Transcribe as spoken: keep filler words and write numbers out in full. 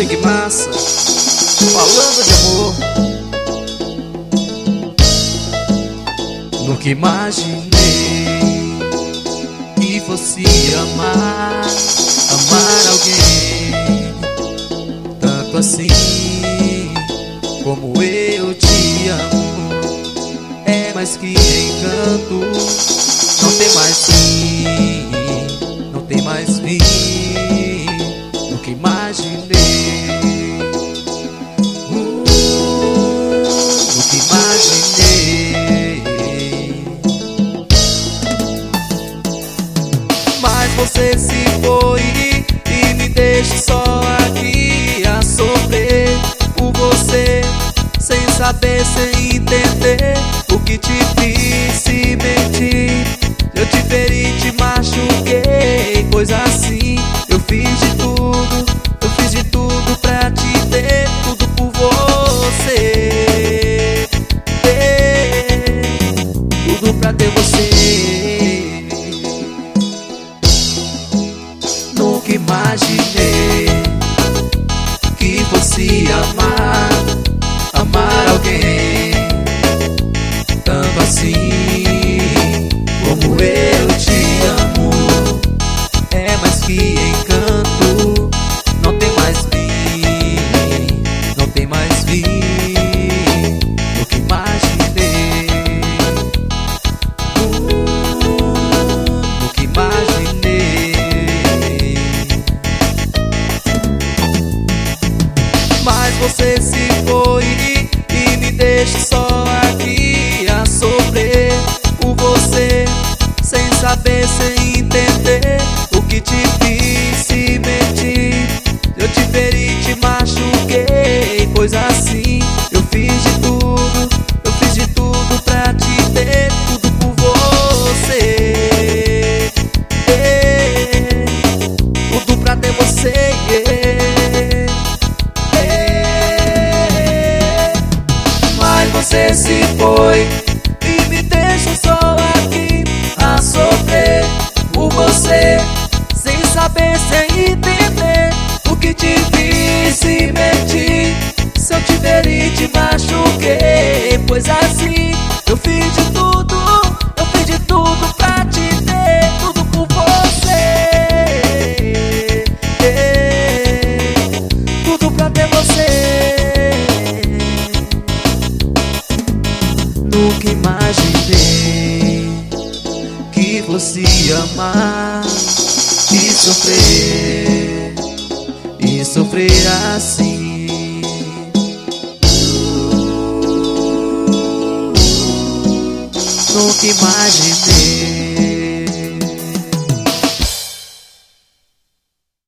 Swing Massa, falando de amor. Nunca imaginei que fosse amar, amar alguém tanto assim como eu te amo. É mais que encanto, não tem mais fim, não tem mais fim. Nunca imaginei, uh, nunca imaginei. Mas você se foi e me deixa só aqui a sofrer por você, sem saber, sem entender o que te fiz, se mentir. Eu te feri, te machuquei, coisa assim. Eu fiz de tudo, eu fiz de tudo pra te ter, tudo por você, ter, tudo pra ter você. Nunca imaginei que fosse amar, amar alguém tanto assim como eu te amo. É mais que encanto, não tem mais fim, não tem mais fim. Nunca imaginei, uh, nunca imaginei. Mas você se foi e me deixa só aqui a sofrer por você, sem saber, sem entender o que te fiz, se mentir. Eu te feri, te machuquei, coisa assim. Eu fiz de tudo, eu fiz de tudo pra te ter, tudo por você, é, tudo pra ter você, é, é. Mas você se foi e me deixa só aqui a sofrer por você, sem saber, sem entender o que te fiz, se mentir. Se eu te feri, te machuquei, pois assim. Eu fiz de tudo, eu fiz de tudo pra te ter, tudo por você, é, tudo pra ter você. Nunca imaginei que fosse amar e sofrer, e sofrer assim. Nunca imaginei